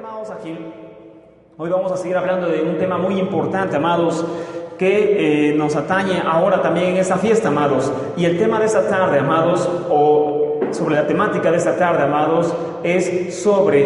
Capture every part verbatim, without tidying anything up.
amados, aquí hoy vamos a seguir hablando de un tema muy importante, amados, que eh, nos atañe ahora también en esta fiesta, amados. Y el tema de esta tarde, amados, o sobre la temática de esta tarde, amados, es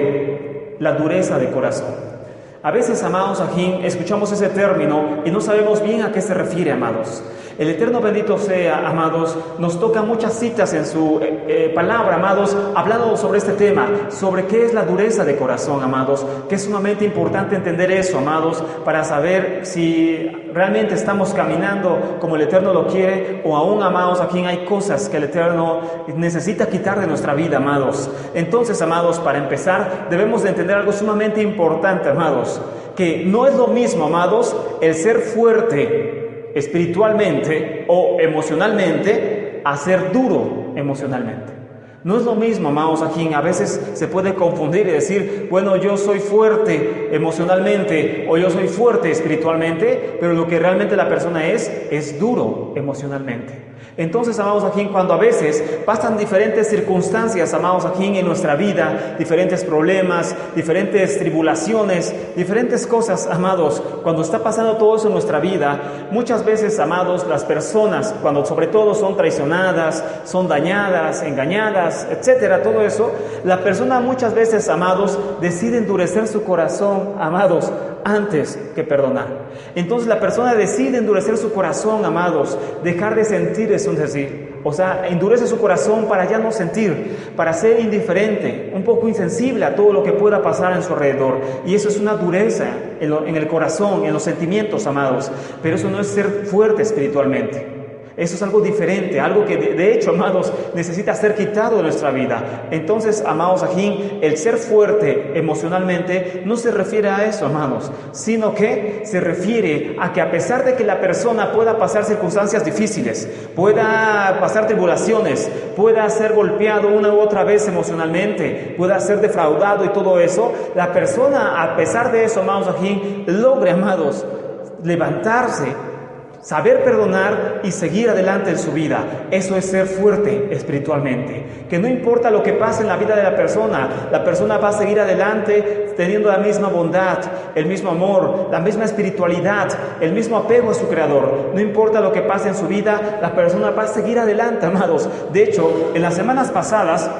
sobre la dureza de corazón. A veces, amados, aquí escuchamos ese término y no sabemos bien a qué se refiere, amados. El Eterno bendito sea, amados, nos toca muchas citas en su eh, eh, palabra, amados, hablando sobre este tema, sobre qué es la dureza de corazón, amados, que es sumamente importante entender eso, amados, para saber si realmente estamos caminando como el Eterno lo quiere, o aún, amados, aquí hay cosas que el Eterno necesita quitar de nuestra vida, amados. Entonces, amados, para empezar, debemos de entender algo sumamente importante, amados, que no es lo mismo, amados, el ser fuerte espiritualmente o emocionalmente a ser duro emocionalmente. No es lo mismo, amados, aquí a veces se puede confundir y decir, bueno, yo soy fuerte emocionalmente o yo soy fuerte espiritualmente, pero lo que realmente la persona es, es duro emocionalmente. Entonces, amados, aquí cuando a veces pasan diferentes circunstancias, amados, aquí en nuestra vida, diferentes problemas, diferentes tribulaciones, diferentes cosas, amados, cuando está pasando todo eso en nuestra vida, muchas veces, amados, las personas, cuando sobre todo son traicionadas, son dañadas, engañadas, etcétera, todo eso, la persona muchas veces, amados, decide endurecer su corazón, amados, antes que perdonar. Entonces la persona decide endurecer su corazón, amados, dejar de sentir, es un decir, o sea, endurece su corazón para ya no sentir, para ser indiferente, un poco insensible a todo lo que pueda pasar en su alrededor. Y eso es una dureza en, lo, en el corazón, en los sentimientos, amados, pero eso no es ser fuerte espiritualmente. Eso es algo diferente, algo que de, de hecho, amados, necesita ser quitado de nuestra vida. Entonces, amados, aquí el ser fuerte emocionalmente no se refiere a eso, amados, sino que se refiere a que a pesar de que la persona pueda pasar circunstancias difíciles, pueda pasar tribulaciones, pueda ser golpeado una u otra vez emocionalmente, pueda ser defraudado y todo eso, la persona, a pesar de eso, amados, aquí logre, amados, levantarse, saber perdonar y seguir adelante en su vida. Eso es ser fuerte espiritualmente. Que no importa lo que pase en la vida de la persona, la persona va a seguir adelante teniendo la misma bondad, el mismo amor, la misma espiritualidad, el mismo apego a su Creador. No importa lo que pase en su vida, la persona va a seguir adelante, amados. De hecho, en las semanas pasadas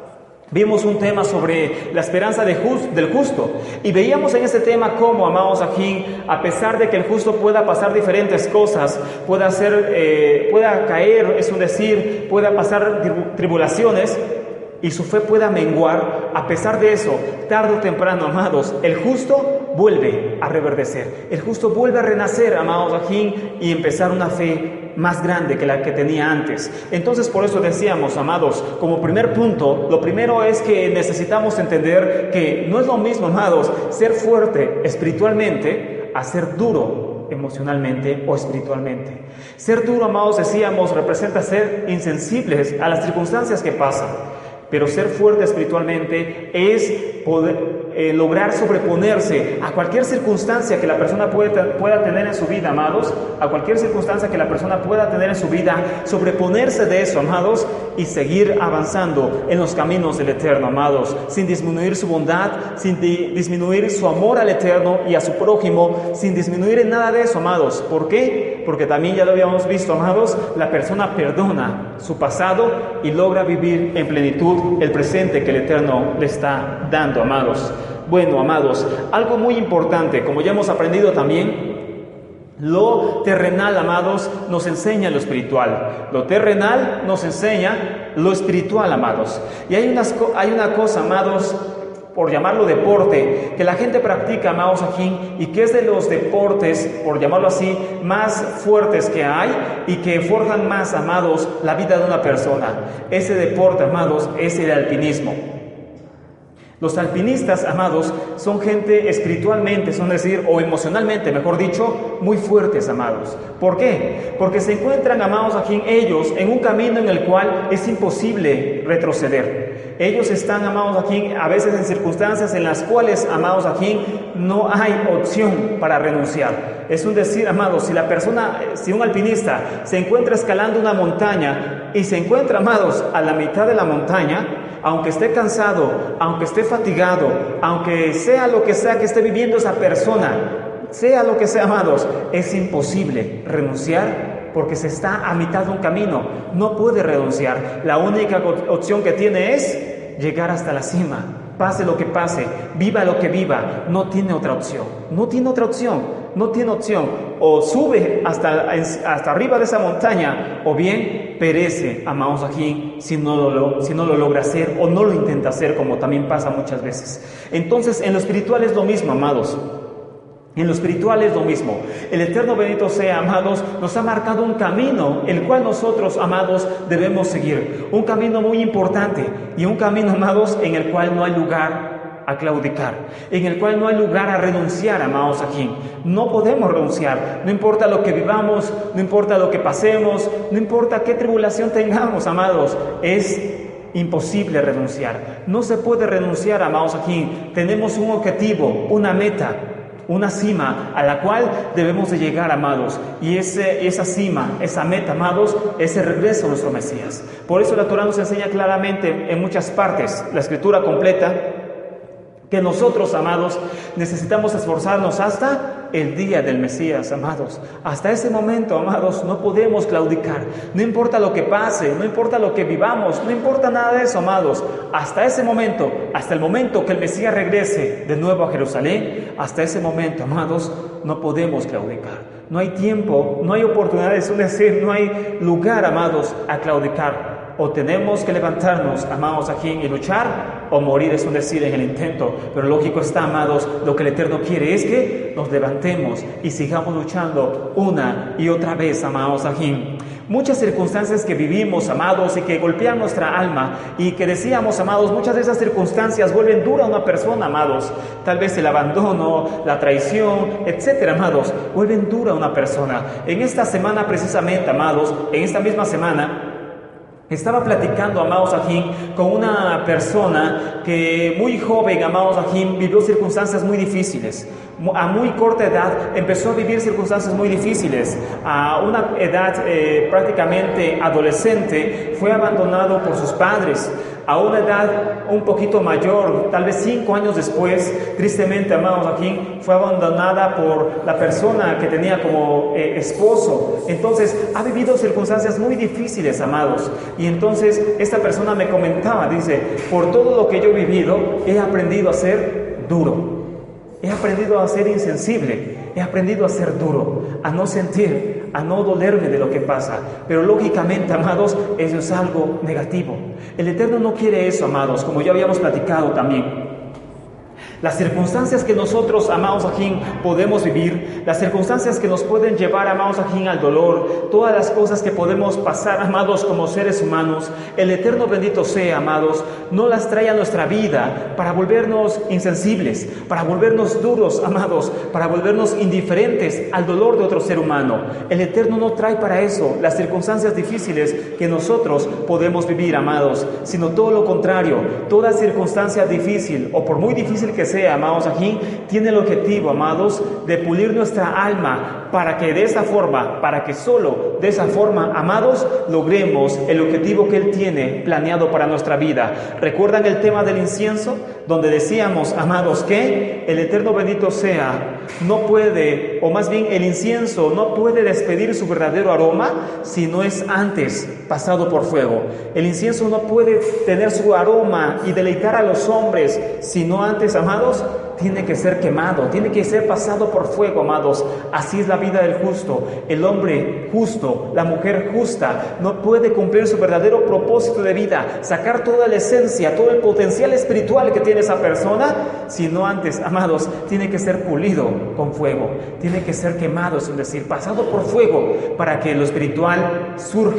vimos un tema sobre la esperanza de just, del justo, y veíamos en ese tema cómo, amados, aquí, a pesar de que el justo pueda pasar diferentes cosas, pueda ser, eh, pueda caer, es un decir, pueda pasar tribulaciones, y su fe pueda menguar, a pesar de eso, tarde o temprano, amados, el justo vuelve a reverdecer, el justo vuelve a renacer, amados, aquí, y empezar una fe más grande que la que tenía antes. Entonces, por eso decíamos, amados, como primer punto, lo primero es que necesitamos entender que no es lo mismo, amados, ser fuerte espiritualmente a ser duro emocionalmente o espiritualmente. Ser duro, amados, decíamos, representa ser insensibles a las circunstancias que pasan. Pero ser fuerte espiritualmente es poder eh, lograr sobreponerse a cualquier circunstancia que la persona pueda, pueda tener en su vida, amados, a cualquier circunstancia que la persona pueda tener en su vida, sobreponerse de eso, amados, y seguir avanzando en los caminos del Eterno, amados, sin disminuir su bondad, sin di- disminuir su amor al Eterno y a su prójimo, sin disminuir en nada de eso, amados. ¿Por qué? Porque también ya lo habíamos visto, amados, la persona perdona su pasado y logra vivir en plenitud el presente que el Eterno le está dando, amados. Bueno, amados, algo muy importante, como ya hemos aprendido también, lo terrenal, amados, nos enseña lo espiritual. Lo terrenal nos enseña lo espiritual, amados. Y hay, unas, hay una cosa, amados, por llamarlo deporte, que la gente practica, amados, aquí, y que es de los deportes, por llamarlo así, más fuertes que hay y que forjan más, amados, la vida de una persona. Ese deporte, amados, es el alpinismo. Los alpinistas, amados, son gente espiritualmente, son decir, o emocionalmente, mejor dicho, muy fuertes, amados. ¿Por qué? Porque se encuentran, amados, aquí ellos, en un camino en el cual es imposible retroceder. poder. Ellos están, amados, aquí a veces en circunstancias en las cuales, amados, aquí no hay opción para renunciar. Es un decir, amados, si la persona, si un alpinista se encuentra escalando una montaña y se encuentra, amados, a la mitad de la montaña, aunque esté cansado, aunque esté fatigado, aunque sea lo que sea que esté viviendo esa persona, sea lo que sea, amados, es imposible renunciar porque se está a mitad de un camino. No puede renunciar. La única opción que tiene es llegar hasta la cima. Pase lo que pase, viva lo que viva, no tiene otra opción. No tiene otra opción. No tiene opción. O sube hasta, hasta arriba de esa montaña, o bien perece, amados, aquí si no, lo, si no lo logra hacer o no lo intenta hacer, como también pasa muchas veces. Entonces, en lo espiritual es lo mismo, amados. En lo espiritual es lo mismo. El Eterno bendito sea, amados, nos ha marcado un camino, el cual nosotros, amados, debemos seguir. Un camino muy importante y un camino, amados, en el cual no hay lugar a claudicar, en el cual no hay lugar a renunciar, amados, aquí. No podemos renunciar, no importa lo que vivamos, no importa lo que pasemos, no importa qué tribulación tengamos, amados, es imposible renunciar. No se puede renunciar, amados, aquí. Tenemos un objetivo, una meta, una cima a la cual debemos de llegar, amados, y ese, esa cima, esa meta, amados, es el regreso a nuestro Mesías. Por eso la Torah nos enseña claramente en muchas partes, la Escritura completa, que nosotros, amados, necesitamos esforzarnos hasta el día del Mesías, amados. Hasta ese momento, amados, no podemos claudicar. No importa lo que pase, no importa lo que vivamos, no importa nada de eso, amados. Hasta ese momento, hasta el momento que el Mesías regrese de nuevo a Jerusalén, hasta ese momento, amados, no podemos claudicar. No hay tiempo, no hay oportunidades, es decir, no hay lugar, amados, a claudicar. O tenemos que levantarnos, amados, aquí y luchar, o morir, es un decir, en el intento. Pero lógico está, amados, lo que el Eterno quiere es que nos levantemos y sigamos luchando una y otra vez, amados, aquí. Muchas circunstancias que vivimos, amados, y que golpean nuestra alma, y que decíamos, amados, muchas de esas circunstancias vuelven dura a una persona, amados. Tal vez el abandono, la traición, etcétera, amados, vuelven dura a una persona. En esta semana precisamente, amados, en esta misma semana, estaba platicando, amados, aquí con una persona que muy joven, amados, aquí vivió circunstancias muy difíciles. A muy corta edad empezó a vivir circunstancias muy difíciles. A una edad eh, prácticamente adolescente fue abandonado por sus padres. A una edad un poquito mayor, tal vez cinco años después, tristemente, amados, aquí fue abandonada por la persona que tenía como eh, esposo. Entonces ha vivido circunstancias muy difíciles, amados. Y entonces esta persona me comentaba, dice, por todo lo que yo he vivido, he aprendido a ser duro. He aprendido a ser insensible, he aprendido a ser duro, a no sentir, a no dolerme de lo que pasa. Pero lógicamente, amados, eso es algo negativo. El Eterno no quiere eso, amados, como ya habíamos platicado también. Las circunstancias que nosotros, amados, aquí podemos vivir, las circunstancias que nos pueden llevar, amados, aquí al dolor, todas las cosas que podemos pasar, amados, como seres humanos, el Eterno bendito sea, amados, no las trae a nuestra vida para volvernos insensibles, para volvernos duros, amados, para volvernos indiferentes al dolor de otro ser humano. El Eterno no trae para eso las circunstancias difíciles que nosotros podemos vivir, amados, sino todo lo contrario. Toda circunstancia difícil, o por muy difícil que sea, amados, aquí tiene el objetivo, amados, de pulir nuestra alma para que de esa forma, para que solo de esa forma, amados, logremos el objetivo que Él tiene planeado para nuestra vida. ¿Recuerdan el tema del incienso? Donde decíamos, amados, que el Eterno bendito sea, no puede, o más bien el incienso no puede despedir su verdadero aroma si no es antes pasado por fuego. El incienso no puede tener su aroma y deleitar a los hombres si no antes, amados, tiene que ser quemado, tiene que ser pasado por fuego, amados. Así es la vida del justo. El hombre justo, la mujer justa, no puede cumplir su verdadero propósito de vida, sacar toda la esencia, todo el potencial espiritual que tiene esa persona, sino antes, amados, tiene que ser pulido con fuego, tiene que ser quemado, es decir, pasado por fuego, para que lo espiritual surja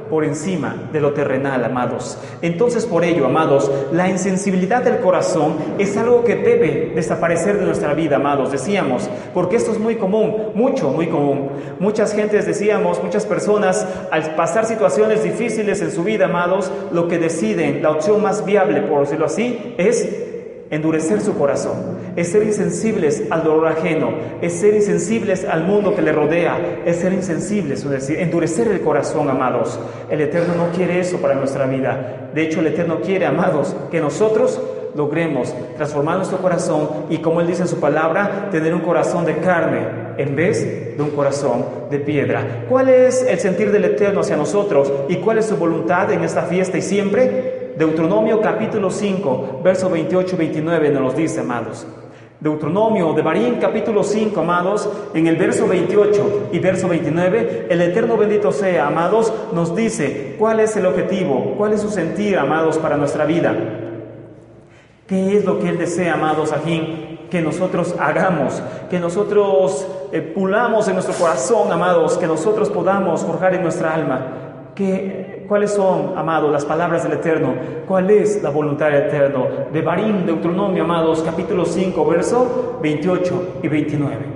por encima de lo terrenal, amados. Entonces, por ello, amados, la insensibilidad del corazón es algo que debe desaparecer de nuestra vida, amados. Decíamos, porque esto es muy común, mucho, muy común. Muchas gentes, decíamos, muchas personas, al pasar situaciones difíciles en su vida, amados, lo que deciden, la opción más viable, por decirlo así, es endurecer su corazón, es ser insensibles al dolor ajeno, es ser insensibles al mundo que le rodea, es ser insensibles, es decir, endurecer el corazón, amados. El Eterno no quiere eso para nuestra vida. De hecho, el Eterno quiere, amados, que nosotros logremos transformar nuestro corazón y, como Él dice en su palabra, tener un corazón de carne en vez de un corazón de piedra. ¿Cuál es el sentir del Eterno hacia nosotros y cuál es su voluntad en esta fiesta y siempre? Deuteronomio capítulo cinco, versos veintiocho y veintinueve nos los dice, amados. Deuteronomio, Devarim capítulo cinco, amados, en el verso veintiocho y verso veintinueve, el Eterno bendito sea, amados, nos dice cuál es el objetivo, cuál es su sentir, amados, para nuestra vida. ¿Qué es lo que Él desea, amados, ajín? Que nosotros hagamos, que nosotros eh, pulamos en nuestro corazón, amados, que nosotros podamos forjar en nuestra alma. Que, ¿Cuáles son, amados, las palabras del Eterno? ¿Cuál es la voluntad del Eterno? Devarim, Deuteronomio, amados, capítulo cinco, verso veintiocho y veintinueve.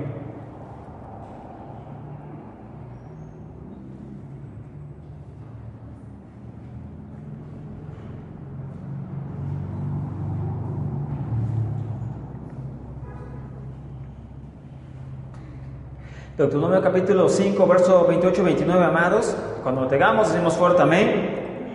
Deuteronomio capítulo cinco, verso veintiocho y veintinueve, amados. Cuando lo tengamos, decimos fuerte amén.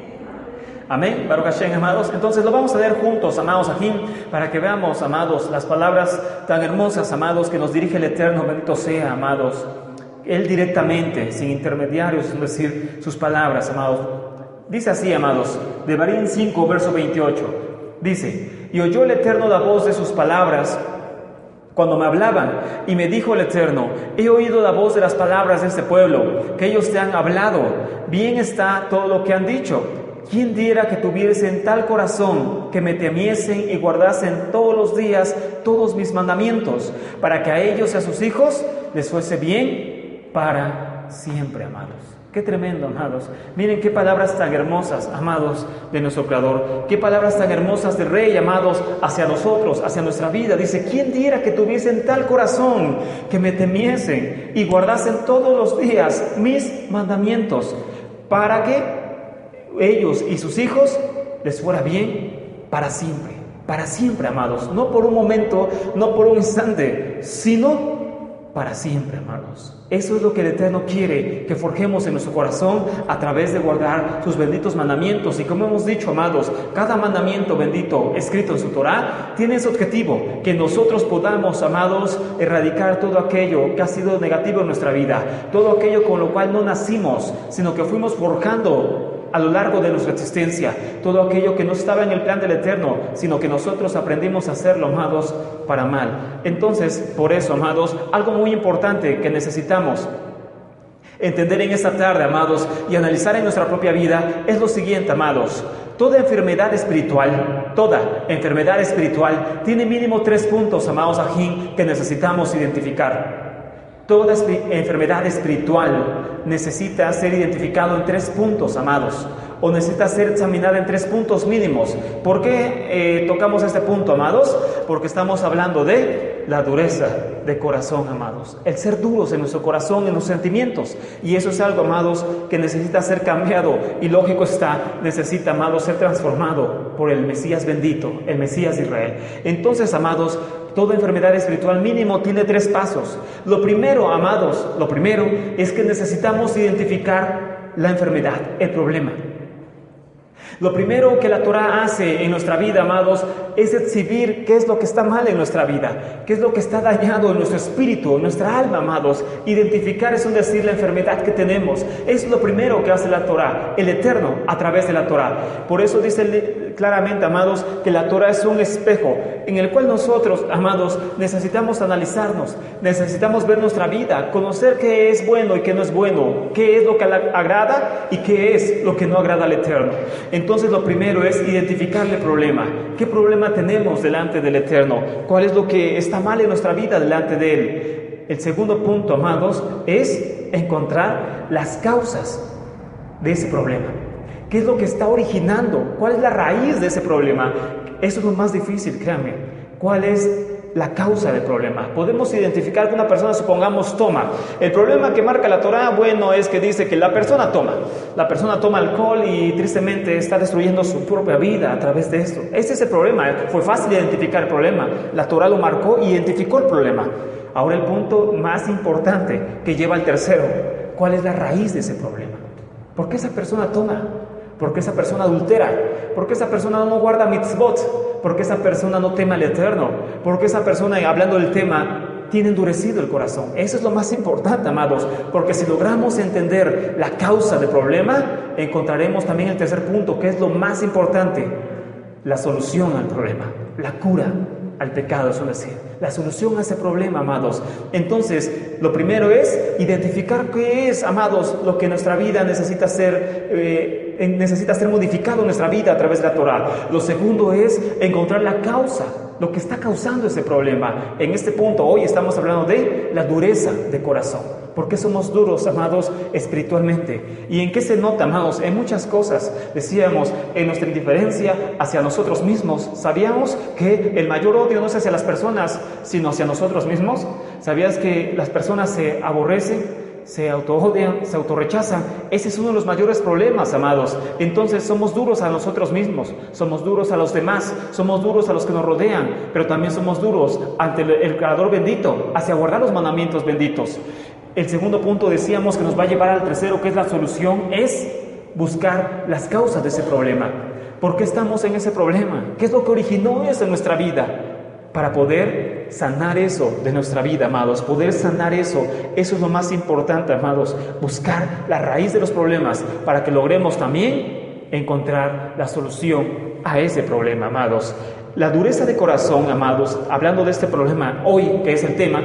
Amén, Baruch Hashem, amados. Entonces lo vamos a leer juntos, amados, aquí, para que veamos, amados, las palabras tan hermosas, amados, que nos dirige el Eterno, bendito sea, amados. Él directamente, sin intermediarios, es decir, sus palabras, amados. Dice así, amados, Devarim cinco, verso veintiocho. Dice, y oyó el Eterno la voz de sus palabras cuando me hablaban, y me dijo el Eterno, he oído la voz de las palabras de este pueblo, que ellos te han hablado, bien está todo lo que han dicho. ¿Quién diera que tuviesen tal corazón, que me temiesen y guardasen todos los días todos mis mandamientos, para que a ellos y a sus hijos les fuese bien para siempre, amados? Qué tremendo, amados. Miren qué palabras tan hermosas, amados, de nuestro Creador. Qué palabras tan hermosas de Rey, amados, hacia nosotros, hacia nuestra vida. Dice, ¿quién diera que tuviesen tal corazón, que me temiesen y guardasen todos los días mis mandamientos, para que ellos y sus hijos les fuera bien para siempre? Para siempre, amados. No por un momento, no por un instante, sino para siempre, amados. Eso es lo que el Eterno quiere, que forjemos en nuestro corazón a través de guardar sus benditos mandamientos. Y como hemos dicho, amados, cada mandamiento bendito escrito en su Torah tiene ese objetivo, que nosotros podamos, amados, erradicar todo aquello que ha sido negativo en nuestra vida, todo aquello con lo cual no nacimos, sino que fuimos forjando a lo largo de nuestra existencia, todo aquello que no estaba en el plan del Eterno, sino que nosotros aprendimos a hacerlo, amados, para mal. Entonces, por eso, amados, algo muy importante que necesitamos entender en esta tarde, amados, y analizar en nuestra propia vida, es lo siguiente, amados. Toda enfermedad espiritual, toda enfermedad espiritual tiene mínimo tres puntos, amados, ajín, que necesitamos identificar. Toda enfermedad espiritual necesita ser identificado en tres puntos, amados, o necesita ser examinada en tres puntos mínimos. ¿Por qué eh, tocamos este punto, amados? Porque estamos hablando de la dureza de corazón, amados. El ser duros en nuestro corazón, en los sentimientos. Y eso es algo, amados, que necesita ser cambiado. Y lógico está, necesita, amados, ser transformado por el Mesías bendito, el Mesías de Israel. Entonces, amados, toda enfermedad espiritual mínimo tiene tres pasos. Lo primero, amados, lo primero es que necesitamos identificar la enfermedad, el problema. Lo primero que la Torah hace en nuestra vida, amados, es exhibir qué es lo que está mal en nuestra vida, qué es lo que está dañado en nuestro espíritu, en nuestra alma, amados. Identificar es un decir la enfermedad que tenemos. Es lo primero que hace la Torah, el Eterno, a través de la Torah. Por eso dice claramente, amados, que la Torah es un espejo en el cual nosotros, amados, necesitamos analizarnos, necesitamos ver nuestra vida, conocer qué es bueno y qué no es bueno, qué es lo que agrada y qué es lo que no agrada al Eterno. Entonces lo primero es identificar el problema. ¿Qué problema tenemos delante del Eterno? ¿Cuál es lo que está mal en nuestra vida delante de Él? El segundo punto, amados, es encontrar las causas de ese problema. ¿Qué es lo que está originando? ¿Cuál es la raíz de ese problema? Eso es lo más difícil, créanme. ¿Cuál es la causa del problema? Podemos identificar que una persona, supongamos, toma. El problema que marca la Torá, bueno, es que dice que la persona toma. La persona toma alcohol y tristemente está destruyendo su propia vida a través de esto. Ese es el problema. Fue fácil identificar el problema. La Torá lo marcó y identificó el problema. Ahora el punto más importante que lleva al tercero. ¿Cuál es la raíz de ese problema? ¿Por qué esa persona toma? ¿Por qué esa persona adultera? ¿Por qué esa persona no guarda mitzvot? ¿Por qué esa persona no teme al Eterno? ¿Por qué esa persona, hablando del tema, tiene endurecido el corazón? Eso es lo más importante, amados, porque si logramos entender la causa del problema, encontraremos también el tercer punto, que es lo más importante, la solución al problema, la cura al pecado, es decir, la solución a ese problema, amados. Entonces, lo primero es identificar qué es, amados, lo que nuestra vida necesita ser, eh, necesita ser modificado en nuestra vida a través de la Torá. Lo segundo es encontrar la causa, lo que está causando ese problema. En este punto, hoy estamos hablando de la dureza de corazón. ¿Por qué somos duros, amados, espiritualmente? ¿Y en qué se nota, amados? En muchas cosas. Decíamos, en nuestra indiferencia hacia nosotros mismos. ¿Sabíamos que el mayor odio no es hacia las personas, sino hacia nosotros mismos? ¿Sabías que las personas se aborrecen, se auto-odian, se autorrechazan? Ese es uno de los mayores problemas, amados. Entonces somos duros a nosotros mismos, somos duros a los demás, somos duros a los que nos rodean, pero también somos duros ante el, el Creador bendito, hacia guardar los mandamientos benditos. El segundo punto, decíamos, que nos va a llevar al tercero, que es la solución, es buscar las causas de ese problema. ¿Por qué estamos en ese problema? ¿Qué es lo que originó eso en nuestra vida? Para poder sanar eso de nuestra vida, amados, poder sanar eso, eso es lo más importante, amados, buscar la raíz de los problemas para que logremos también encontrar la solución a ese problema, amados. La dureza de corazón, amados, hablando de este problema hoy, que es el tema,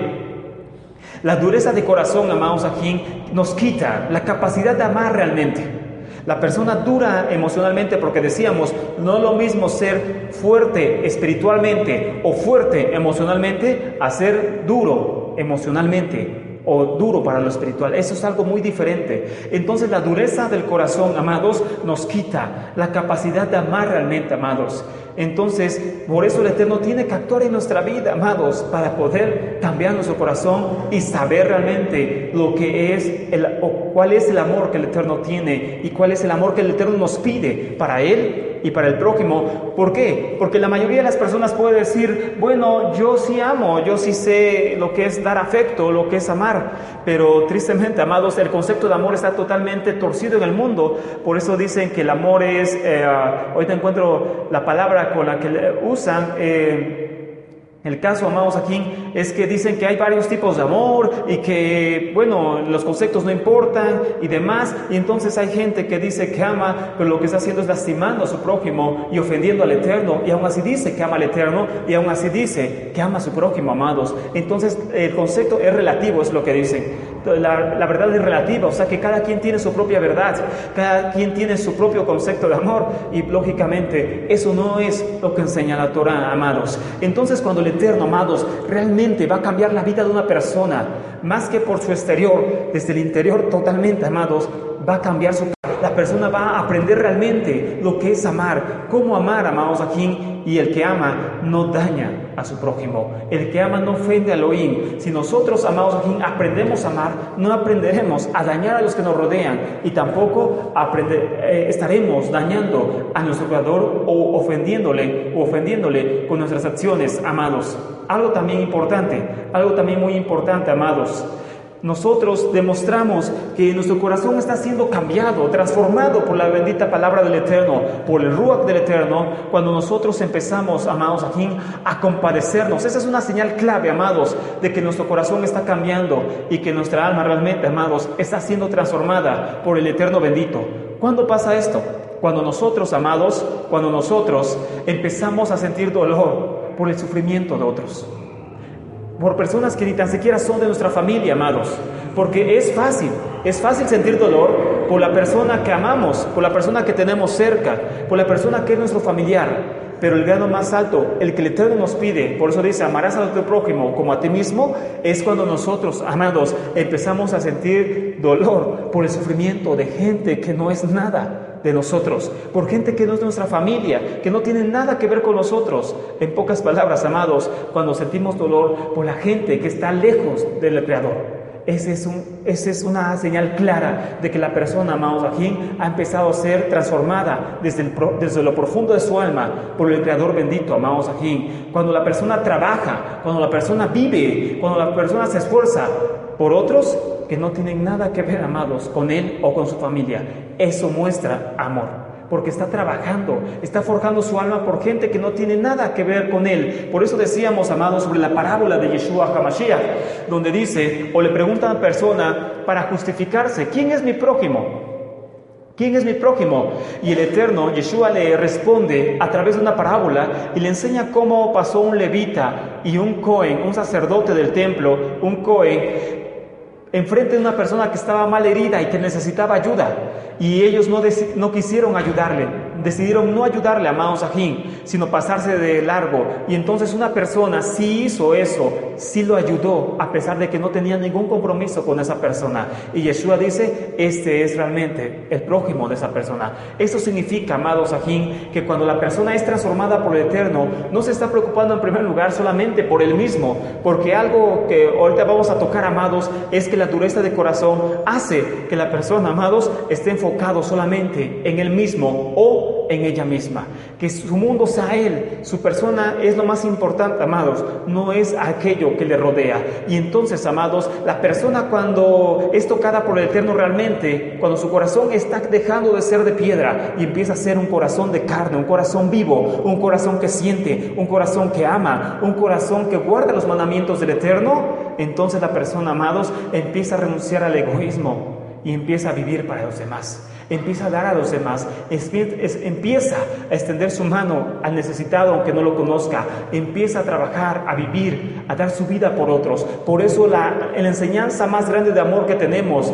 la dureza de corazón, amados, aquí nos quita la capacidad de amar realmente. La persona dura emocionalmente, porque decíamos, no es lo mismo ser fuerte espiritualmente o fuerte emocionalmente a ser duro emocionalmente o duro para lo espiritual. Eso es algo muy diferente. Entonces la dureza del corazón, amados, nos quita la capacidad de amar realmente, amados. Entonces, por eso el Eterno tiene que actuar en nuestra vida, amados, para poder cambiar nuestro corazón y saber realmente lo que es, el, o cuál es el amor que el Eterno tiene y cuál es el amor que el Eterno nos pide para Él y para el prójimo. ¿Por qué? Porque la mayoría de las personas puede decir, bueno, yo sí amo, yo sí sé lo que es dar afecto, lo que es amar, pero tristemente, amados, el concepto de amor está totalmente torcido en el mundo. Por eso dicen que el amor es, eh, ahorita encuentro la palabra con la que usan, eh, el caso, amados, aquí es que dicen que hay varios tipos de amor y que, bueno, los conceptos no importan y demás, y entonces hay gente que dice que ama, pero lo que está haciendo es lastimando a su prójimo y ofendiendo al Eterno, y aún así dice que ama al Eterno, y aún así dice que ama a su prójimo, amados. Entonces el concepto es relativo, es lo que dicen. La, la verdad es relativa, o sea que cada quien tiene su propia verdad, cada quien tiene su propio concepto de amor, y lógicamente eso no es lo que enseña la Torá, amados. Entonces cuando el Eterno, amados, realmente va a cambiar la vida de una persona, más que por su exterior, desde el interior totalmente, amados, va a cambiar su... La persona va a aprender realmente lo que es amar, cómo amar, amados, aquí. Y el que ama no daña a su prójimo. El que ama no ofende a Elohim. Si nosotros, amados, aquí aprendemos a amar, no aprenderemos a dañar a los que nos rodean, y tampoco aprender, eh, estaremos dañando a nuestro Creador o ofendiéndole, o ofendiéndole con nuestras acciones, amados. Algo también importante, algo también muy importante, amados. Nosotros demostramos que nuestro corazón está siendo cambiado, transformado por la bendita palabra del Eterno, por el Ruach del Eterno, cuando nosotros empezamos, amados, aquí a compadecernos. Esa es una señal clave, amados, de que nuestro corazón está cambiando y que nuestra alma realmente, amados, está siendo transformada por el Eterno bendito. ¿Cuándo pasa esto? Cuando nosotros, amados, cuando nosotros empezamos a sentir dolor por el sufrimiento de otros, por personas que ni tan siquiera son de nuestra familia, amados, porque es fácil, es fácil sentir dolor por la persona que amamos, por la persona que tenemos cerca, por la persona que es nuestro familiar. Pero el grado más alto, el que el Eterno nos pide, por eso dice, amarás a tu prójimo como a ti mismo, es cuando nosotros, amados, empezamos a sentir dolor por el sufrimiento de gente que no es nada de nosotros, por gente que no es nuestra familia, que no tiene nada que ver con nosotros. En pocas palabras, amados, cuando sentimos dolor por la gente que está lejos del Creador, esa es, un, ese es una señal clara de que la persona, amados, aquí ha empezado a ser transformada desde, el, desde lo profundo de su alma por el Creador bendito, amados, aquí. Cuando la persona trabaja, cuando la persona vive, cuando la persona se esfuerza por otros que no tienen nada que ver, amados, con él o con su familia, eso muestra amor. Porque está trabajando, está forjando su alma por gente que no tiene nada que ver con él. Por eso decíamos, amados, sobre la parábola de Yeshua HaMashiach, donde dice, o le pregunta a la persona para justificarse, ¿quién es mi prójimo? ¿Quién es mi prójimo? Y el Eterno, Yeshua, le responde a través de una parábola y le enseña cómo pasó un levita y un Cohen, un sacerdote del templo, un Cohen, enfrente de una persona que estaba mal herida y que necesitaba ayuda. Y ellos no, dec- no quisieron ayudarle, decidieron no ayudarle, amados ajín, sino pasarse de largo. Y entonces una persona sí hizo eso, sí lo ayudó, a pesar de que no tenía ningún compromiso con esa persona. Y Yeshua dice, este es realmente el prójimo de esa persona. Eso significa, amados ajín, que cuando la persona es transformada por el Eterno, no se está preocupando en primer lugar solamente por él mismo, porque algo que ahorita vamos a tocar, amados, es que la dureza de corazón hace que la persona, amados, esté enfocado solamente en él mismo o en ella misma, que su mundo sea él, su persona es lo más importante, amados, no es aquello que le rodea. Y entonces, amados, la persona cuando es tocada por el Eterno realmente, cuando su corazón está dejando de ser de piedra y empieza a ser un corazón de carne, un corazón vivo, un corazón que siente, un corazón que ama, un corazón que guarda los mandamientos del Eterno, entonces la persona, amados, empieza a renunciar al egoísmo y empieza a vivir para los demás, empieza a dar a los demás, es, es, empieza a extender su mano al necesitado aunque no lo conozca, empieza a trabajar, a vivir, a dar su vida por otros. Por eso la, la enseñanza más grande de amor que tenemos,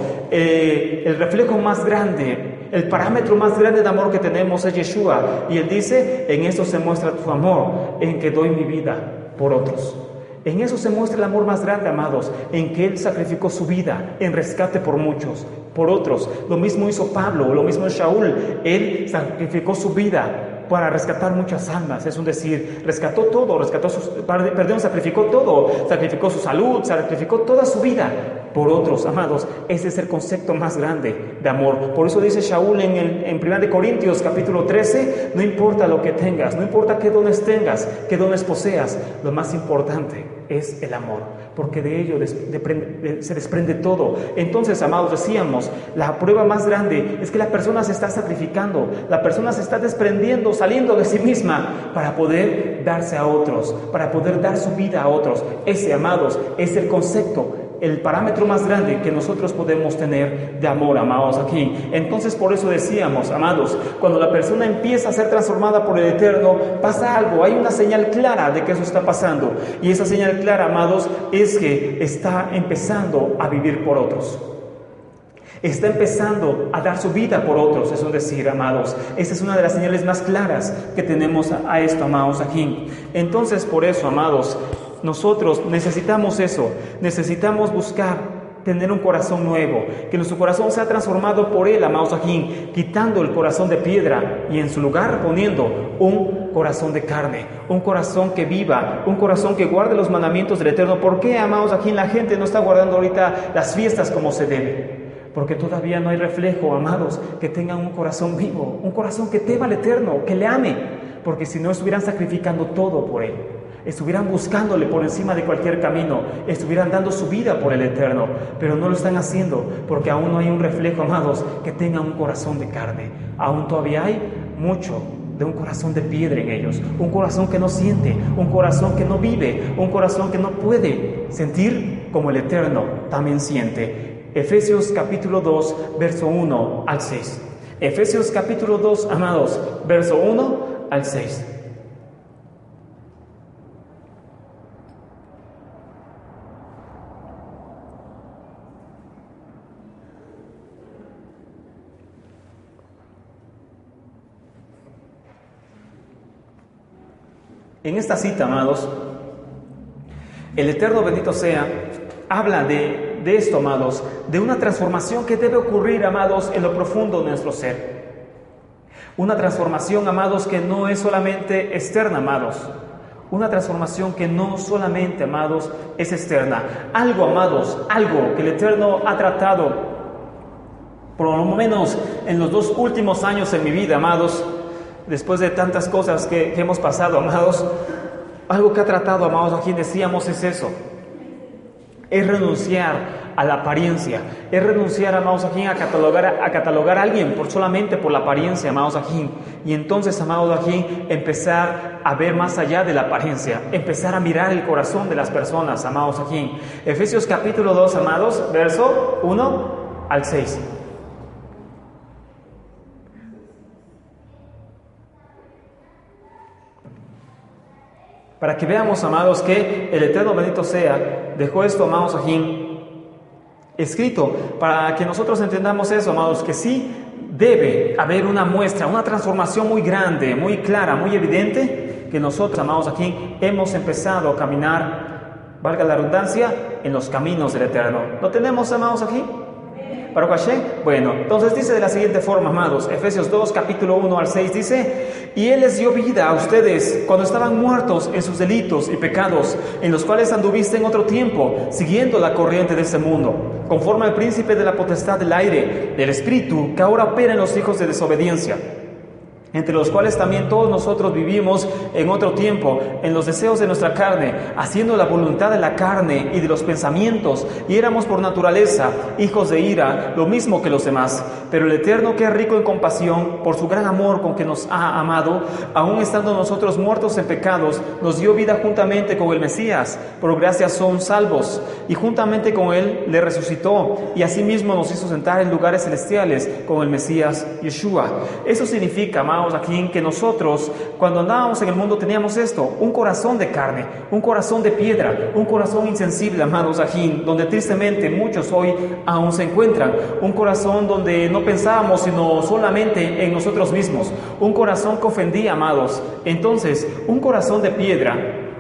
eh, el reflejo más grande, el parámetro más grande de amor que tenemos es Yeshua, y Él dice, en eso se muestra tu amor, en que doy mi vida por otros. En eso se muestra el amor más grande, amados, en que Él sacrificó su vida en rescate por muchos, por otros. Lo mismo hizo Pablo, lo mismo Shaul. Él sacrificó su vida para rescatar muchas almas, es decir, rescató todo, rescató sus, perdón, sacrificó todo, sacrificó su salud, sacrificó toda su vida por otros, amados. Ese es el concepto más grande de amor. Por eso dice Shaul en, el, en primera de Corintios capítulo trece, no importa lo que tengas, no importa qué dones tengas, qué dones poseas, lo más importante es el amor, porque de ello des, de, de, se desprende todo. Entonces, amados, decíamos, la prueba más grande es que la persona se está sacrificando, la persona se está desprendiendo, saliendo de sí misma para poder darse a otros, para poder dar su vida a otros. Ese, amados, es el concepto, el parámetro más grande que nosotros podemos tener de amor, amados, aquí. Entonces, por eso decíamos, amados, cuando la persona empieza a ser transformada por el Eterno, pasa algo, hay una señal clara de que eso está pasando. Y esa señal clara, amados, es que está empezando a vivir por otros. Está empezando a dar su vida por otros, es decir, amados, esa es una de las señales más claras que tenemos a, a esto, amados, aquí. Entonces, por eso, amados, nosotros necesitamos eso, necesitamos buscar tener un corazón nuevo, que nuestro corazón sea transformado por Él, amados aquí, quitando el corazón de piedra y en su lugar poniendo un corazón de carne, un corazón que viva, un corazón que guarde los mandamientos del Eterno. ¿Por qué, amados aquí, la gente no está guardando ahorita las fiestas como se debe? Porque todavía no hay reflejo, amados, que tengan un corazón vivo, un corazón que tema al Eterno, que le ame, porque si no estuvieran sacrificando todo por Él, estuvieran buscándole por encima de cualquier camino, estuvieran dando su vida por el Eterno, pero no lo están haciendo porque aún no hay un reflejo, amados, que tenga un corazón de carne. Aún todavía hay mucho de un corazón de piedra en ellos, un corazón que no siente, un corazón que no vive, un corazón que no puede sentir como el Eterno también siente. Efesios capítulo dos, verso uno al seis. Efesios capítulo dos, amados, verso uno al seis. En esta cita, amados, el Eterno bendito sea, habla de de esto, amados, de una transformación que debe ocurrir, amados, en lo profundo de nuestro ser. Una transformación, amados, que no es solamente externa, amados. Una transformación que no solamente, amados, es externa. Algo, amados, algo que el Eterno ha tratado, por lo menos en los dos últimos años en mi vida, amados, después de tantas cosas que, que hemos pasado, amados, algo que ha tratado, amados, aquí decíamos es eso. Es renunciar a la apariencia. Es renunciar, amados, aquí a catalogar a, catalogar a alguien por solamente por la apariencia, amados, aquí. Y entonces, amados, aquí empezar a ver más allá de la apariencia. Empezar a mirar el corazón de las personas, amados, aquí. Efesios capítulo dos, amados, verso uno al seis. Para que veamos, amados, que el Eterno bendito sea, dejó esto, amados, aquí escrito, para que nosotros entendamos eso, amados, que sí debe haber una muestra, una transformación muy grande, muy clara, muy evidente, que nosotros, amados, aquí hemos empezado a caminar, valga la redundancia, en los caminos del Eterno. ¿Lo tenemos, amados, aquí? ¿Para Hashem? Bueno, entonces dice de la siguiente forma, amados, Efesios dos, capítulo uno al seis, dice: y Él les dio vida a ustedes cuando estaban muertos en sus delitos y pecados, en los cuales anduviste en otro tiempo, siguiendo la corriente de este mundo, conforme al príncipe de la potestad del aire, del espíritu, que ahora opera en los hijos de desobediencia, entre los cuales también todos nosotros vivimos en otro tiempo, en los deseos de nuestra carne, haciendo la voluntad de la carne y de los pensamientos, y éramos por naturaleza hijos de ira, lo mismo que los demás. Pero el Eterno, que es rico en compasión, por su gran amor con que nos ha amado, aun estando nosotros muertos en pecados, nos dio vida juntamente con el Mesías, por gracia son salvos, y juntamente con Él le resucitó, y asimismo nos hizo sentar en lugares celestiales con el Mesías Yeshua. Eso significa, amados, aquí que nosotros cuando andábamos en el mundo teníamos esto, un corazón de carne, un corazón de piedra, un corazón insensible, amados, aquí, donde tristemente muchos hoy aún se encuentran, un corazón donde no pensábamos sino solamente en nosotros mismos, un corazón que ofendía, amados. Entonces, un corazón de piedra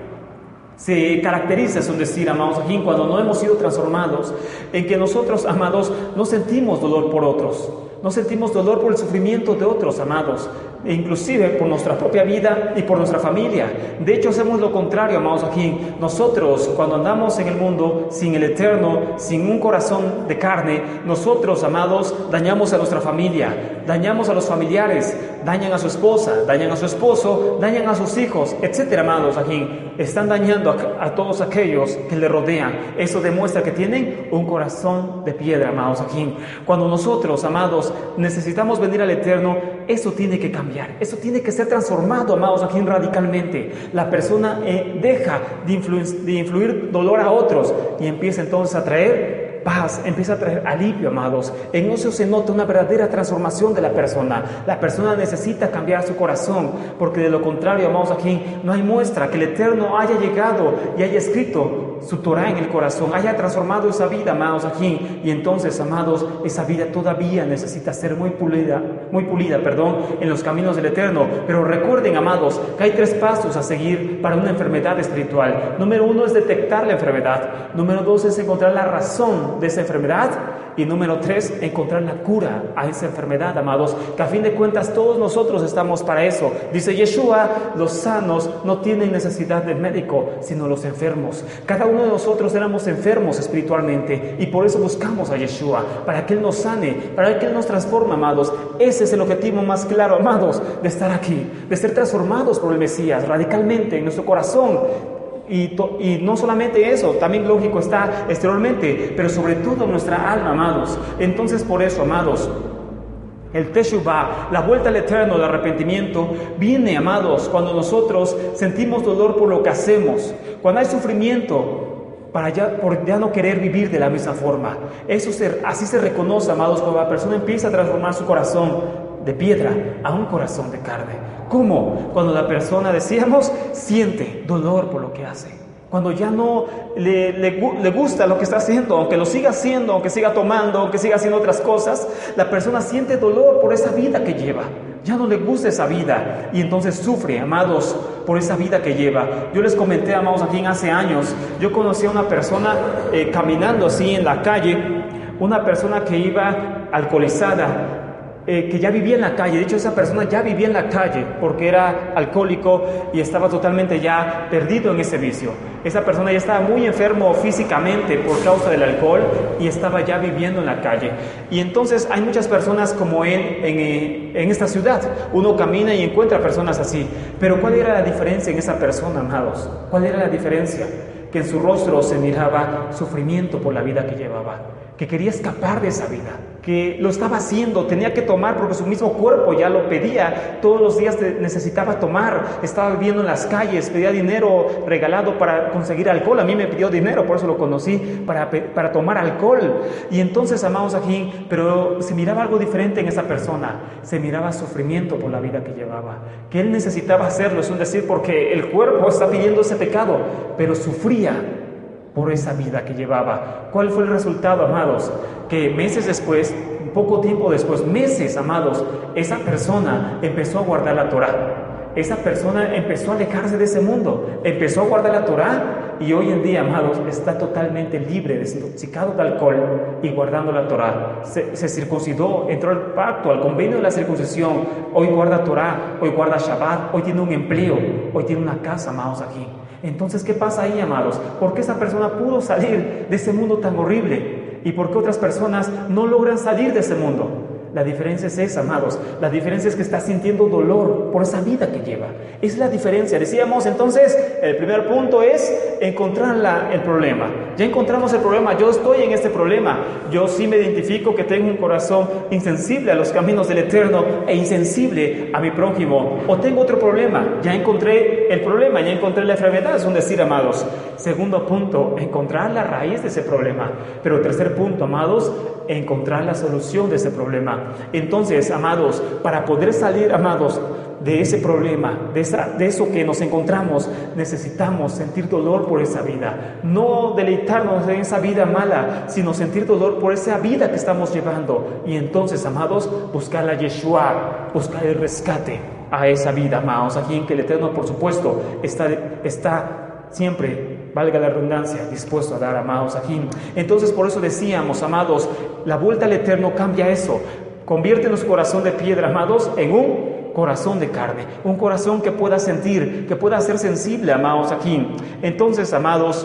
se caracteriza, es un decir, amados, aquí cuando no hemos sido transformados, en que nosotros, amados, no sentimos dolor por otros, no sentimos dolor por el sufrimiento de otros, amados, e inclusive por nuestra propia vida y por nuestra familia. De hecho, hacemos lo contrario, amados, aquí. Nosotros, cuando andamos en el mundo sin el Eterno, sin un corazón de carne, nosotros, amados, dañamos a nuestra familia, dañamos a los familiares, dañan a su esposa, dañan a su esposo, dañan a sus hijos, etcétera, amados, aquí. Están dañando a, a todos aquellos que le rodean. Eso demuestra que tienen un corazón de piedra, amados, aquí. Cuando nosotros, amados, necesitamos venir al Eterno, eso tiene que cambiar. Eso tiene que ser transformado, amados, aquí radicalmente. La persona eh, deja de influir, de influir dolor a otros y empieza entonces a traer paz, empieza a traer alivio, amados. En eso se nota una verdadera transformación de la persona. La persona necesita cambiar su corazón, porque de lo contrario, amados, aquí no hay muestra que el Eterno haya llegado y haya escrito su Torah en el corazón, haya transformado esa vida, amados, aquí. Y entonces, amados, esa vida todavía necesita ser muy pulida, muy pulida, perdón, en los caminos del Eterno. Pero recuerden, amados, que hay tres pasos a seguir para una enfermedad espiritual. Número uno es detectar la enfermedad. Número dos es encontrar la razón de esa enfermedad. Y número tres, encontrar la cura a esa enfermedad, amados, que a fin de cuentas todos nosotros estamos para eso. Dice Yeshua: los sanos no tienen necesidad de médico, sino los enfermos. Cada uno de nosotros éramos enfermos espiritualmente y por eso buscamos a Yeshua, para que Él nos sane, para que Él nos transforme, amados. Ese es el objetivo más claro, amados, de estar aquí, de ser transformados por el Mesías radicalmente en nuestro corazón. Y, to, y no solamente eso, también lógico está exteriormente, pero sobre todo nuestra alma, amados. Entonces, por eso, amados, el Teshuvah, la vuelta al Eterno, el arrepentimiento, viene, amados, cuando nosotros sentimos dolor por lo que hacemos, cuando hay sufrimiento para ya, por ya no querer vivir de la misma forma. Eso se, así se reconoce, amados, cuando la persona empieza a transformar su corazón de piedra a un corazón de carne. ¿Cómo? Cuando la persona, decíamos, siente dolor por lo que hace. Cuando ya no le, le, le gusta lo que está haciendo, aunque lo siga haciendo, aunque siga tomando, aunque siga haciendo otras cosas, la persona siente dolor por esa vida que lleva. ya no le gusta esa vida y entonces sufre, amados, por esa vida que lleva. Yo les comenté, amados, aquí hace años, yo conocí a una persona eh, caminando así en la calle, una persona que iba alcoholizada, Eh, que ya vivía en la calle. De hecho, esa persona ya vivía en la calle porque era alcohólico y estaba totalmente ya perdido en ese vicio. Esa persona ya estaba muy enfermo físicamente por causa del alcohol y estaba ya viviendo en la calle. Y entonces hay muchas personas como él en, en, en esta ciudad. Uno camina y encuentra personas así. Pero ¿cuál era la diferencia en esa persona, amados? ¿Cuál era la diferencia? Que en su rostro se miraba sufrimiento por la vida que llevaba, que quería escapar de esa vida, que lo estaba haciendo, tenía que tomar porque su mismo cuerpo ya lo pedía, todos los días necesitaba tomar, estaba viviendo en las calles, pedía dinero regalado para conseguir alcohol. A mí me pidió dinero, por eso lo conocí, para, para tomar alcohol. Y entonces, amados aquí, pero se miraba algo diferente en esa persona, se miraba sufrimiento por la vida que llevaba, que él necesitaba hacerlo, es un decir, porque el cuerpo está pidiendo ese pecado, pero sufría por esa vida que llevaba. ¿Cuál fue el resultado, amados? Que meses después, poco tiempo después, meses, amados, esa persona empezó a guardar la Torá. Esa persona empezó a alejarse de ese mundo, empezó a guardar la Torá y hoy en día, amados, está totalmente libre, desintoxicado de alcohol y guardando la Torá. Se, se circuncidó, entró al pacto, al convenio de la circuncisión. Hoy guarda Torá, hoy guarda Shabbat, hoy tiene un empleo, hoy tiene una casa, amados, aquí. Entonces, ¿qué pasa ahí, amados? ¿Por qué esa persona pudo salir de ese mundo tan horrible? ¿Y por qué otras personas no logran salir de ese mundo? La diferencia es esa, amados. La diferencia es que está sintiendo dolor por esa vida que lleva. Es la diferencia. Decíamos, entonces, el primer punto es encontrar la, el problema. Ya encontramos el problema. Yo estoy en este problema. Yo sí me identifico que tengo un corazón insensible a los caminos del Eterno e insensible a mi prójimo. O tengo otro problema. Ya encontré el problema, ya encontré la enfermedad, es un decir, amados. Segundo punto, encontrar la raíz de ese problema. Pero tercer punto, amados, encontrar la solución de ese problema. Entonces, amados, para poder salir, amados, de ese problema, de, esa, de eso que nos encontramos, necesitamos sentir dolor por esa vida. No deleitarnos en esa vida mala, sino sentir dolor por esa vida que estamos llevando. Y entonces, amados, buscar la Yeshua, buscar el rescate a esa vida, amados, aquí en que el Eterno, por supuesto, está, está siempre, valga la redundancia, dispuesto a dar, amados, aquí. Entonces, por eso decíamos, amados, la vuelta al Eterno cambia eso. Convierte nuestro corazón de piedra, amados, en un corazón de carne, un corazón que pueda sentir, que pueda ser sensible, amados, aquí. Entonces, amados,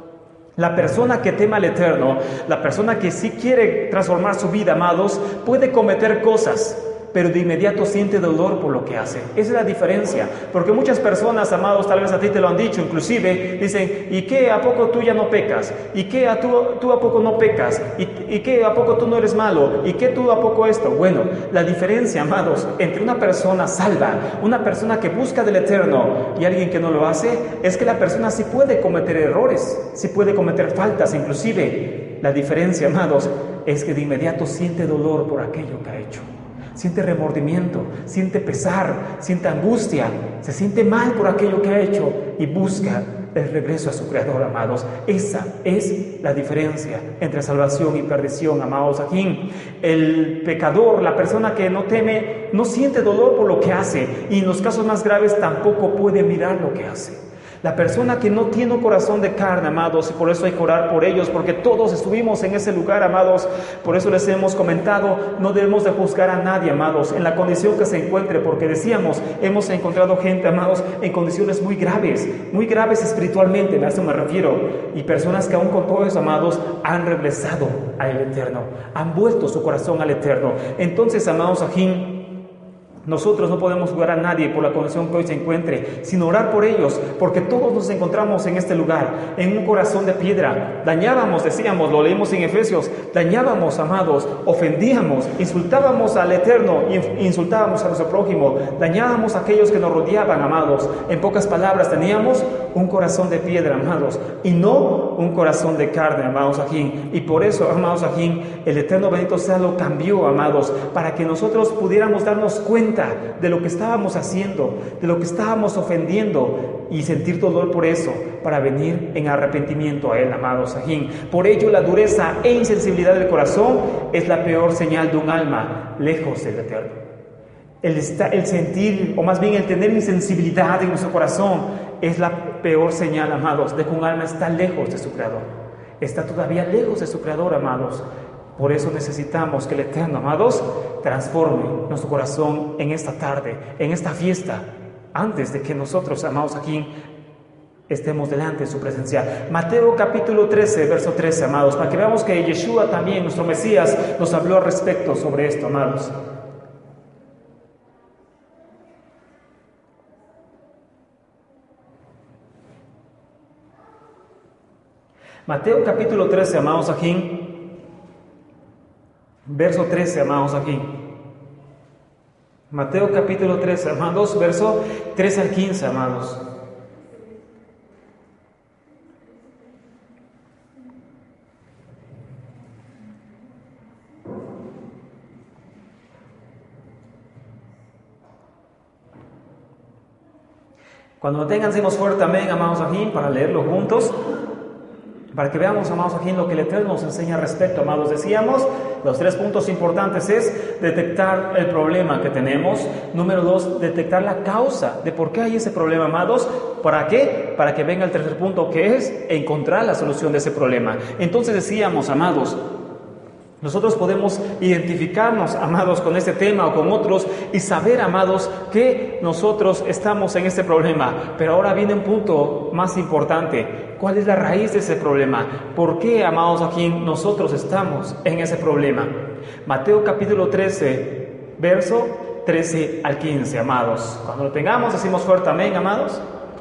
la persona que tema al Eterno, la persona que sí quiere transformar su vida, amados, puede cometer cosas, pero de inmediato siente dolor por lo que hace. Esa es la diferencia, porque muchas personas, amados, tal vez a ti te lo han dicho, inclusive, dicen, ¿y qué? ¿A poco tú ya no pecas? ¿Y qué? ¿A tú, tú a poco no pecas? ¿Y, ¿Y qué? ¿A poco tú no eres malo? ¿Y qué? ¿Tú a poco esto? Bueno, la diferencia, amados, entre una persona salva, una persona que busca del Eterno y alguien que no lo hace, es que la persona sí puede cometer errores, sí puede cometer faltas, inclusive. La diferencia, amados, es que de inmediato siente dolor por aquello que ha hecho. Siente remordimiento, siente pesar, siente angustia, se siente mal por aquello que ha hecho y busca el regreso a su Creador, amados. Esa es la diferencia entre salvación y perdición, amados. Aquí el pecador, la persona que no teme, no siente dolor por lo que hace y en los casos más graves tampoco puede mirar lo que hace. La persona que no tiene un corazón de carne, amados, y por eso hay que orar por ellos, porque todos estuvimos en ese lugar, amados. Por eso les hemos comentado, no debemos de juzgar a nadie, amados, en la condición que se encuentre, porque decíamos, hemos encontrado gente, amados, en condiciones muy graves, muy graves espiritualmente, a eso me refiero, y personas que aún con todo eso, amados, han regresado al Eterno, han vuelto su corazón al Eterno. Entonces, amados, aquí nosotros no podemos juzgar a nadie por la condición que hoy se encuentre, sino orar por ellos, porque todos nos encontramos en este lugar, en un corazón de piedra. Dañábamos, decíamos, lo leímos en Efesios, dañábamos, amados, ofendíamos, insultábamos al Eterno, insultábamos a nuestro prójimo, dañábamos a aquellos que nos rodeaban, amados. En pocas palabras, teníamos un corazón de piedra, amados, y no un corazón de carne, amados, aquí. Y por eso, amados, aquí, el Eterno bendito sea lo cambió, amados, para que nosotros pudiéramos darnos cuenta de lo que estábamos haciendo, de lo que estábamos ofendiendo y sentir dolor por eso, para venir en arrepentimiento a Él, amados. Ajín. Por ello, la dureza e insensibilidad del corazón es la peor señal de un alma lejos del Eterno. El, esta- el sentir, o más bien el tener insensibilidad en nuestro corazón, es la peor señal, amados, de que un alma está lejos de su Creador. Está todavía lejos de su Creador, amados. Por eso necesitamos que el Eterno, amados, transforme nuestro corazón en esta tarde, en esta fiesta, antes de que nosotros, amados, aquí estemos delante de su presencia. Mateo capítulo trece, verso trece, amados, para que veamos que Yeshua también, nuestro Mesías, nos habló al respecto sobre esto, amados. Mateo capítulo trece, amados, aquí, verso trece, amados, aquí. Mateo capítulo trece, amados, verso trece al quince, amados. Cuando lo tengan, decimos fuerte amén, amados, aquí, para leerlo juntos. Para que veamos, amados, aquí lo que el Eterno nos enseña al respecto, amados. Decíamos, los tres puntos importantes es detectar el problema que tenemos. Número dos, detectar la causa de por qué hay ese problema, amados. ¿Para qué? Para que venga el tercer punto, que es encontrar la solución de ese problema. Entonces decíamos, amados, nosotros podemos identificarnos, amados, con este tema o con otros y saber, amados, que nosotros estamos en este problema. Pero ahora viene un punto más importante. ¿Cuál es la raíz de ese problema? ¿Por qué, amados, aquí nosotros estamos en ese problema? Mateo capítulo trece, verso trece al quince, amados. Cuando lo tengamos, decimos fuerte amén, amados.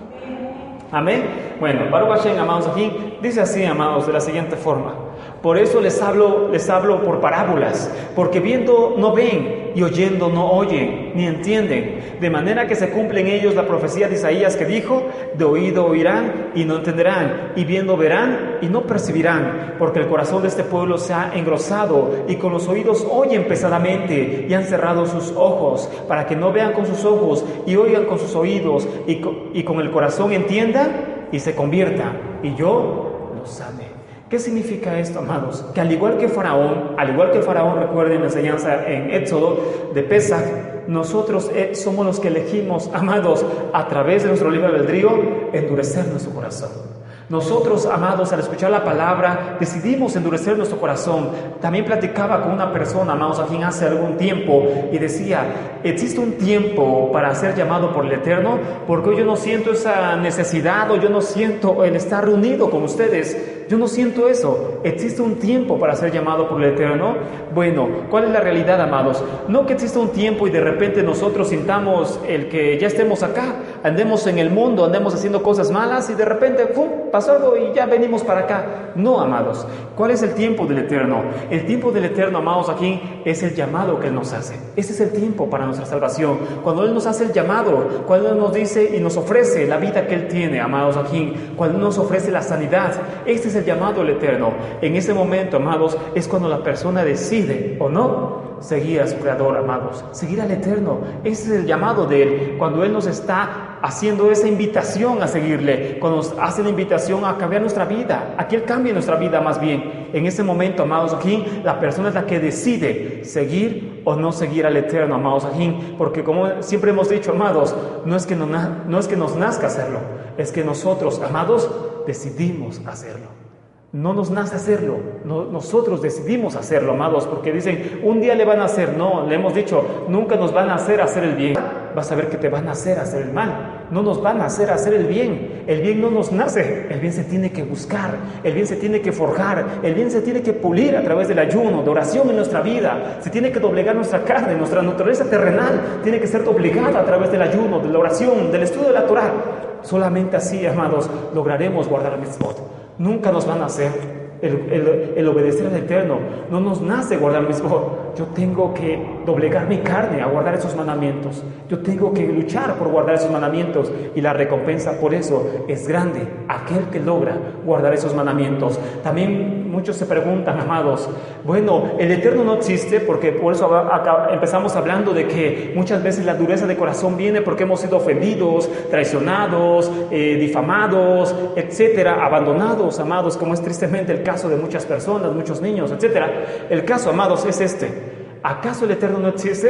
Amén. Bueno, Baruch Hashem, amados, aquí dice así, amados, de la siguiente forma. Por eso les hablo, les hablo por parábolas, porque viendo no ven y oyendo no oyen, ni entienden, de manera que se cumple en ellos la profecía de Isaías que dijo, de oído oirán y no entenderán, y viendo verán y no percibirán, porque el corazón de este pueblo se ha engrosado y con los oídos oyen pesadamente y han cerrado sus ojos, para que no vean con sus ojos y oigan con sus oídos y con, y con el corazón entiendan y se conviertan, y yo los sane. ¿Qué significa esto, amados? Que al igual que Faraón, al igual que Faraón, recuerden la enseñanza en Éxodo de Pesach, nosotros eh, somos los que elegimos, amados, a través de nuestro libre albedrío, endurecer nuestro corazón. Nosotros, amados, al escuchar la palabra, decidimos endurecer nuestro corazón. También platicaba con una persona, amados, a quien hace algún tiempo, y decía, existe un tiempo para ser llamado por el Eterno, porque yo no siento esa necesidad, o yo no siento el estar reunido con ustedes. Yo no siento eso. ¿Existe un tiempo para ser llamado por el Eterno? Bueno, ¿cuál es la realidad, amados? No que exista un tiempo y de repente nosotros sintamos el que ya estemos acá, andemos en el mundo, andemos haciendo cosas malas y de repente, ¡pum!, pasó algo y ya venimos para acá. No, amados. ¿Cuál es el tiempo del Eterno? El tiempo del Eterno, amados, aquí es el llamado que Él nos hace. Ese es el tiempo para nuestra salvación. Cuando Él nos hace el llamado, cuando Él nos dice y nos ofrece la vida que Él tiene, amados, aquí, cuando Él nos ofrece la sanidad, este es el llamado del Eterno. En ese momento, amados, es cuando la persona decide o no seguir a su Creador, amados, seguir al Eterno. Ese es el llamado de Él, cuando Él nos está haciendo esa invitación a seguirle, cuando nos hace la invitación a cambiar nuestra vida, a que Él cambie nuestra vida más bien. En ese momento, amados, aquí la persona es la que decide seguir o no seguir al Eterno, amados, aquí, porque como siempre hemos dicho, amados, no es que, no, no es que nos nazca hacerlo, es que nosotros, amados, decidimos hacerlo. No nos nace hacerlo, no, nosotros decidimos hacerlo, amados, porque dicen, un día le van a hacer, no, le hemos dicho, nunca nos van a hacer hacer el bien, vas a ver que te van a hacer hacer el mal, no nos van a hacer hacer el bien, el bien no nos nace, el bien se tiene que buscar, el bien se tiene que forjar, el bien se tiene que pulir a través del ayuno, de oración en nuestra vida, se tiene que doblegar nuestra carne, nuestra naturaleza terrenal, tiene que ser doblegada a través del ayuno, de la oración, del estudio de la Torah. Solamente así, amados, lograremos guardar el mitzvot. Nunca nos van a hacer el, el, el obedecer al Eterno. No nos nace guardar mitzvot. Yo tengo que doblegar mi carne a guardar esos mandamientos. Yo tengo que luchar por guardar esos mandamientos. Y la recompensa por eso es grande. Aquel que logra guardar esos mandamientos. También muchos se preguntan, amados, bueno, el Eterno no existe, porque por eso acá empezamos hablando de que muchas veces la dureza de corazón viene porque hemos sido ofendidos, traicionados, eh, difamados, etcétera, abandonados, amados, como es tristemente el caso de muchas personas, muchos niños, etcétera. El caso, amados, es este. ¿Acaso el Eterno no existe?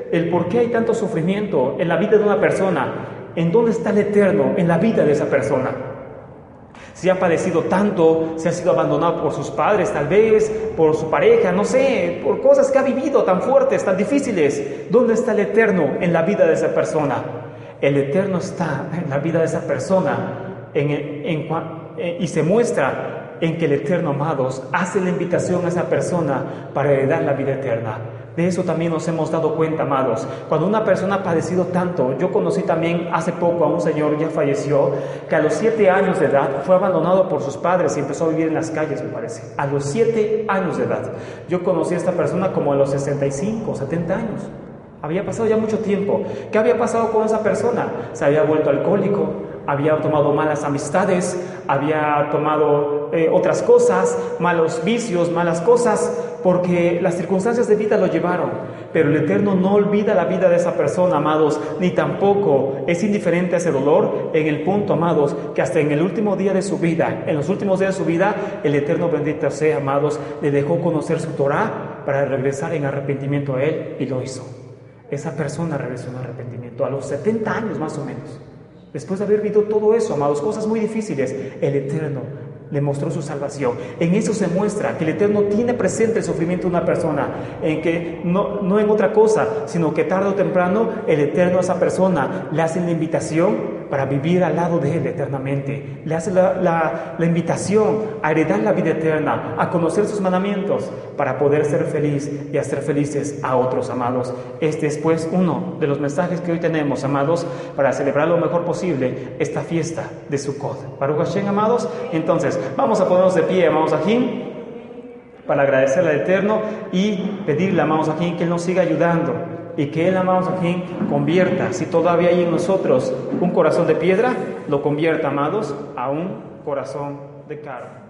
el por qué hay tanto sufrimiento en la vida de una persona. ¿En dónde está el eterno en la vida de esa persona? Si ha padecido tanto, si ha sido abandonado por sus padres, tal vez, por su pareja, no sé, por cosas que ha vivido tan fuertes, tan difíciles. ¿Dónde está el eterno en la vida de esa persona? El eterno está en la vida de esa persona en, en, en, y se muestra en que el eterno, amados, hace la invitación a esa persona para heredar la vida eterna. De eso también nos hemos dado cuenta, amados. Cuando una persona ha padecido tanto, yo conocí también hace poco a un señor, ya falleció, que a los siete años de edad fue abandonado por sus padres y empezó a vivir en las calles, me parece. A los siete años de edad. Yo conocí a esta persona como a los sesenta y cinco, setenta años. Había pasado ya mucho tiempo. ¿Qué había pasado con esa persona? Se había vuelto alcohólico, había tomado malas amistades, había tomado eh, otras cosas, malos vicios, malas cosas, porque las circunstancias de vida lo llevaron. Pero el Eterno no olvida la vida de esa persona, amados, ni tampoco es indiferente a ese dolor, en el punto, amados, que hasta en el último día de su vida, en los últimos días de su vida, el Eterno, bendito sea, amados, le dejó conocer su Torah para regresar en arrepentimiento a Él, y lo hizo. Esa persona regresó en arrepentimiento a los setenta años más o menos. Después de haber vivido todo eso, amados, cosas muy difíciles, el Eterno le mostró su salvación. En eso se muestra que el Eterno tiene presente el sufrimiento de una persona, en que no, no en otra cosa, sino que tarde o temprano el Eterno a esa persona le hace la invitación para vivir al lado de Él eternamente. Le hace la, la, la invitación a heredar la vida eterna, a conocer sus mandamientos, para poder ser feliz y hacer felices a otros, amados. Este es pues uno de los mensajes que hoy tenemos, amados, para celebrar lo mejor posible esta fiesta de Sukkot. Baruch Hashem, amados. Entonces, vamos a ponernos de pie, amados Ajim, para agradecerle al Eterno y pedirle, amados Ajim, que Él nos siga ayudando y que Él, amados Ajim, convierta, si todavía hay en nosotros un corazón de piedra, lo convierta, amados, a un corazón de carne.